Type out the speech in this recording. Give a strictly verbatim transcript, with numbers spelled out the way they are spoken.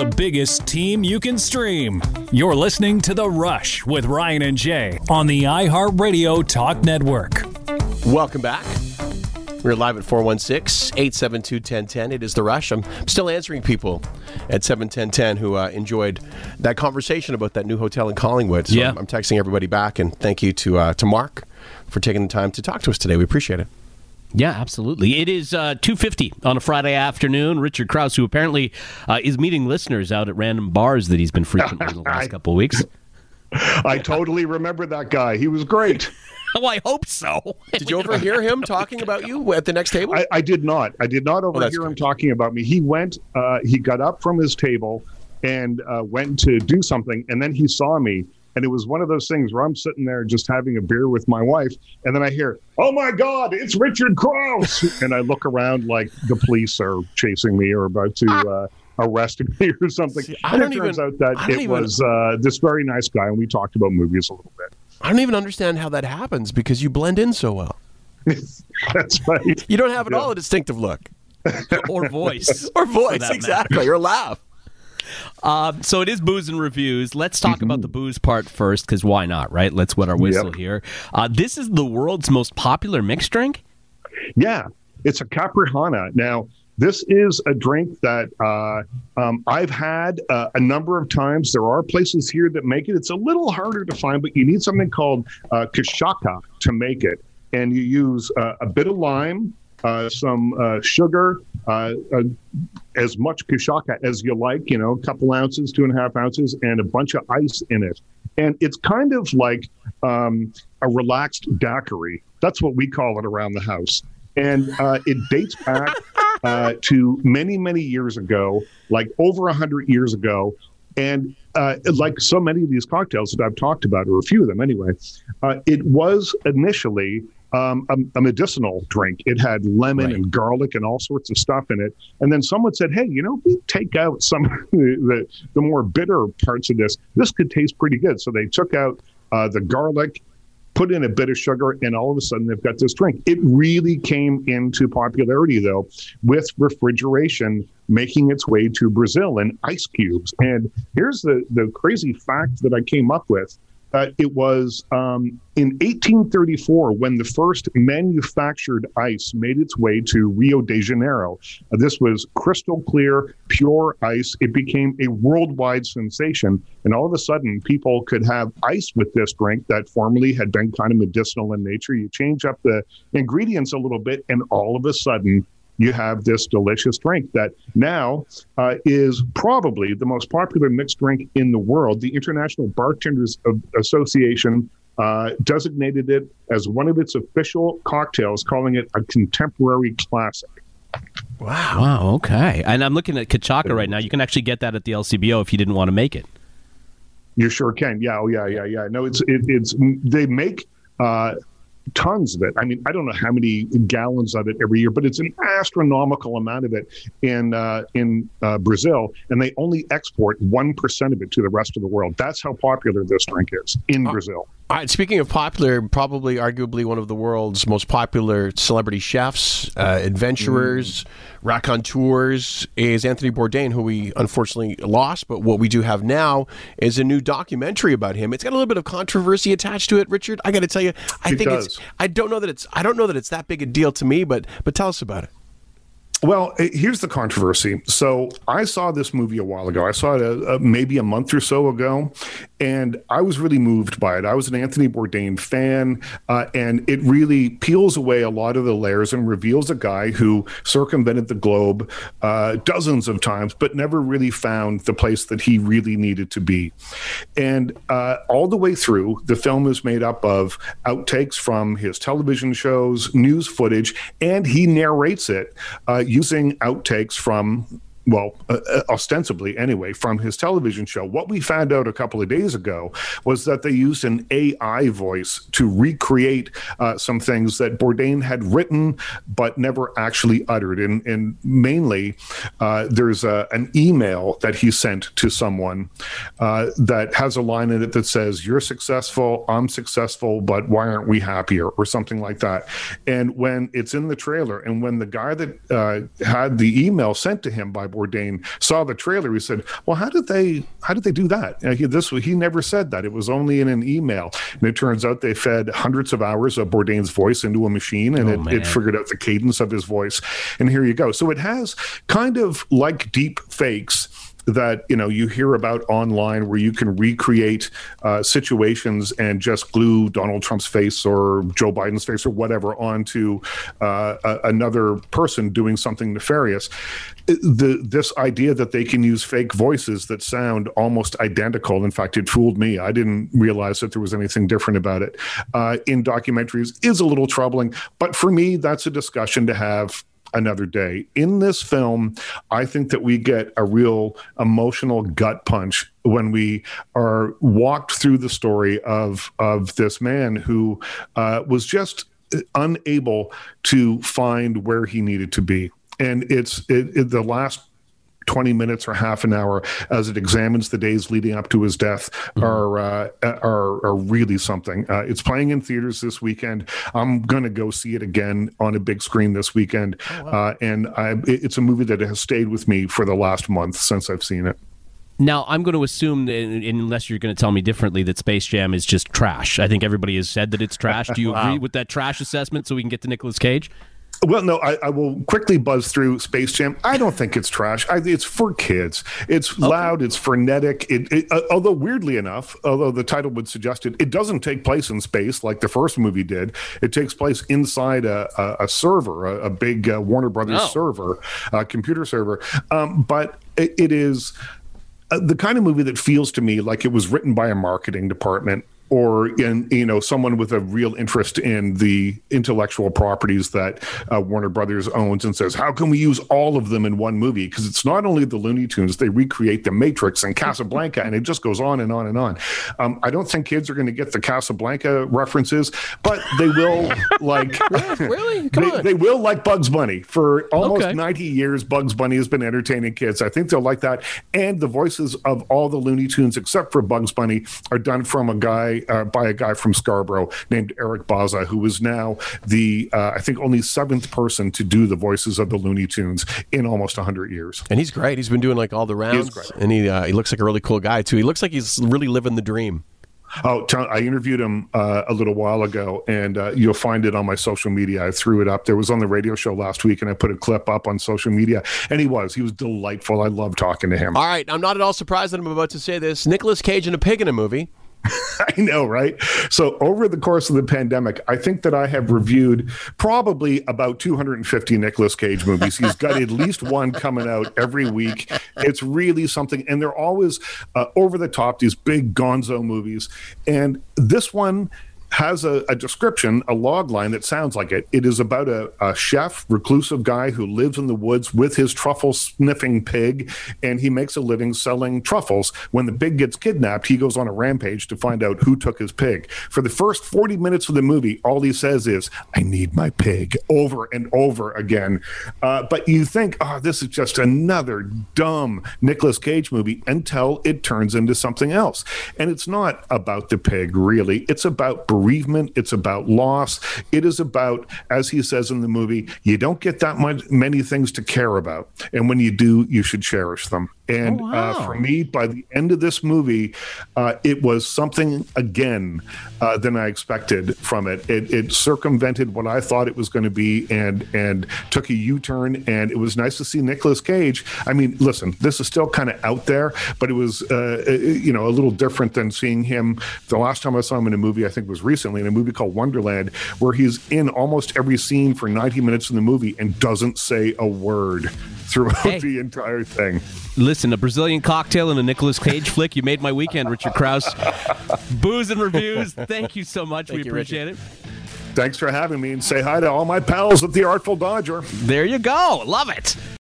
the biggest team you can stream. You're listening to The Rush with Ryan and Jay on the iHeartRadio Talk Network. Welcome back. We're live at four one six, eight seven two, one zero one zero. It is The Rush. I'm still answering people at seven ten ten who uh, enjoyed that conversation about that new hotel in Collingwood. So yeah. I'm, I'm texting everybody back, and thank you to uh, to Mark for taking the time to talk to us today. We appreciate it. Yeah, absolutely. It is uh, two fifty on a Friday afternoon. Richard Krause, who apparently uh, is meeting listeners out at random bars that he's been frequenting in the last couple of weeks. I totally remember that guy. He was great. Oh, I hope so. Did you overhear him talking about you at the next table? I, I did not. I did not overhear oh, him talking about me. He went, uh, he got up from his table and uh, went to do something, and then he saw me. And it was one of those things where I'm sitting there just having a beer with my wife, and then I hear, "Oh my God, it's Richard Krause!" And I look around like the police are chasing me or about to uh, arrest me or something. See, and it turns even, out that it even, was uh, this very nice guy, and we talked about movies a little bit. I don't even understand how that happens because you blend in so well. That's right. You don't have at yeah. all a distinctive look. Or voice. or voice, exactly. Matter. Or laugh. Um, so it is booze and reviews. Let's talk mm-hmm. about the booze part first, because why not, right? Let's wet our whistle yep. here. Uh, this is the world's most popular mixed drink? Yeah, it's a Caprihana. Now, this is a drink that uh, um, I've had uh, a number of times. There are places here that make it. It's a little harder to find, but you need something called uh, kashaka to make it. And you use uh, a bit of lime, uh, some uh, sugar, uh, uh, as much kashaka as you like, you know, a couple ounces, two and a half ounces, and a bunch of ice in it. And it's kind of like um, a relaxed daiquiri. That's what we call it around the house. And uh, it dates back uh, to many, many years ago, like over one hundred years ago. And uh, like so many of these cocktails that I've talked about, or a few of them anyway, uh, it was initially um, a, a medicinal drink. It had lemon right. and garlic and all sorts of stuff in it. And then someone said, hey, you know, if we take out some of the, the more bitter parts of this, this could taste pretty good. So they took out uh, the garlic, put in a bit of sugar, and all of a sudden they've got this drink. It really came into popularity, though, with refrigeration making its way to Brazil and ice cubes. And here's the, the crazy fact that I came up with. Uh, it was um, in eighteen thirty-four when the first manufactured ice made its way to Rio de Janeiro. Uh, this was crystal clear, pure ice. It became a worldwide sensation. And all of a sudden, people could have ice with this drink that formerly had been kind of medicinal in nature. You change up the ingredients a little bit, and all of a sudden, you have this delicious drink that now uh, is probably the most popular mixed drink in the world. The International Bartenders Association uh, designated it as one of its official cocktails, calling it a contemporary classic. Wow. Wow, okay. And I'm looking at Kachaka right now. You can actually get that at the L C B O if you didn't want to make it. You sure can. Yeah, oh, yeah, yeah, yeah. No, it's, it, it's, they make... Uh, tons of it. I mean, I don't know how many gallons of it every year, but it's an astronomical amount of it in uh, in uh, Brazil, and they only export one percent of it to the rest of the world. That's how popular this drink is in oh. Brazil. All right, speaking of popular, probably arguably one of the world's most popular celebrity chefs, uh, adventurers, mm. raconteurs is Anthony Bourdain, who we unfortunately lost. But what we do have now is a new documentary about him. It's got a little bit of controversy attached to it, Richard. I got to tell you, I it think does. it's. I don't know that it's. I don't know that it's that big a deal to me. But but tell us about it. Well, here's the controversy. So I saw this movie a while ago. I saw it a, a, maybe a month or so ago, and I was really moved by it. I was an Anthony Bourdain fan, uh, and it really peels away a lot of the layers and reveals a guy who circumvented the globe uh, dozens of times, but never really found the place that he really needed to be. And uh, all the way through, the film is made up of outtakes from his television shows, news footage, and he narrates it uh, using outtakes from, well, uh, ostensibly anyway, from his television show. What we found out a couple of days ago was that they used an A I voice to recreate uh, some things that Bourdain had written but never actually uttered. And, and mainly, uh, there's a, an email that he sent to someone uh, that has a line in it that says, "You're successful, I'm successful, but why aren't we happier?" or something like that. And when it's in the trailer, and when the guy that uh, had the email sent to him by Bourdain saw the trailer, he said, "Well, how did they how did they do that?" And he, this he never said that. It was only in an email, and it turns out they fed hundreds of hours of Bourdain's voice into a machine, and oh, it, it figured out the cadence of his voice. And here you go. So it has kind of like deep fakes that, you know, you hear about online, where you can recreate uh, situations and just glue Donald Trump's face or Joe Biden's face or whatever onto uh, a, another person doing something nefarious. The, this idea that they can use fake voices that sound almost identical. In fact, it fooled me. I didn't realize that there was anything different about it uh, in documentaries is a little troubling. But for me, that's a discussion to have another day. In this film, I think that we get a real emotional gut punch when we are walked through the story of of this man who uh, was just unable to find where he needed to be. And it's it, it, the last twenty minutes or half an hour as it examines the days leading up to his death mm-hmm. are, uh, are are really something. Uh, it's playing in theaters this weekend. I'm going to go see it again on a big screen this weekend. Oh, wow. uh, and I, it's a movie that has stayed with me for the last month since I've seen it. Now, I'm going to assume, that, unless you're going to tell me differently, that Space Jam is just trash. I think everybody has said that it's trash. Do you wow. agree with that trash assessment so we can get to Nicolas Cage? Well, no, I, I will quickly buzz through Space Jam. I don't think it's trash. I, it's for kids. It's okay. loud. It's frenetic. It, it, uh, although weirdly enough, although the title would suggest it, it doesn't take place in space like the first movie did. It takes place inside a, a, a server, a, a big uh, Warner Brothers oh. server, a computer server. Um, but it, it is uh, the kind of movie that feels to me like it was written by a marketing department, or in, you know, someone with a real interest in the intellectual properties that uh, Warner Brothers owns, and says, how can we use all of them in one movie? Because it's not only the Looney Tunes, they recreate The Matrix and Casablanca, and it just goes on and on and on. Um, I don't think kids are going to get the Casablanca references, but they will like... Really? Come they, on. They will like Bugs Bunny. For almost okay. ninety years, Bugs Bunny has been entertaining kids. I think they'll like that. And the voices of all the Looney Tunes, except for Bugs Bunny, are done from a guy Uh, by a guy from Scarborough named Eric Baza, who is now the, uh, I think, only seventh person to do the voices of the Looney Tunes in almost one hundred years. And he's great. He's been doing like all the rounds. And he uh, he looks like a really cool guy, too. He looks like he's really living the dream. Oh, I interviewed him uh, a little while ago, and uh, you'll find it on my social media. I threw it up. There was on the radio show last week, and I put a clip up on social media, and he was. He was delightful. I love talking to him. All right. I'm not at all surprised that I'm about to say this. Nicolas Cage and a pig in a movie. I know, right? So over the course of the pandemic, I think that I have reviewed probably about two hundred fifty Nicolas Cage movies. He's got at least one coming out every week. It's really something. And they're always uh, over the top, these big gonzo movies. And this one has a, a description, a log line that sounds like it. It is about a, a chef, reclusive guy who lives in the woods with his truffle-sniffing pig, and he makes a living selling truffles. When the pig gets kidnapped, he goes on a rampage to find out who took his pig. For the first forty minutes of the movie, all he says is, I need my pig, over and over again. Uh, but you think, oh, this is just another dumb Nicolas Cage movie, until it turns into something else. And it's not about the pig, really. It's about bereavement. It's about loss. It is about, as he says in the movie, you don't get that much, many things to care about. And when you do, you should cherish them. And oh, wow. uh, for me, by the end of this movie, uh, it was something, again, uh, than I expected from it. It, it circumvented what I thought it was going to be, and and took a U-turn, and it was nice to see Nicolas Cage. I mean, listen, this is still kind of out there, but it was, uh, you know, a little different than seeing him. The last time I saw him in a movie, I think was recently, in a movie called Wonderland, where he's in almost every scene for ninety minutes in the movie and doesn't say a word throughout hey. the entire thing. Listen, a Brazilian cocktail and a Nicolas Cage flick. You made my weekend, Richard Krause. Booze and Reviews. Thank you so much. Thank we you, appreciate Richard. it. Thanks for having me, and say hi to all my pals at the Artful Dodger. There you go. Love it.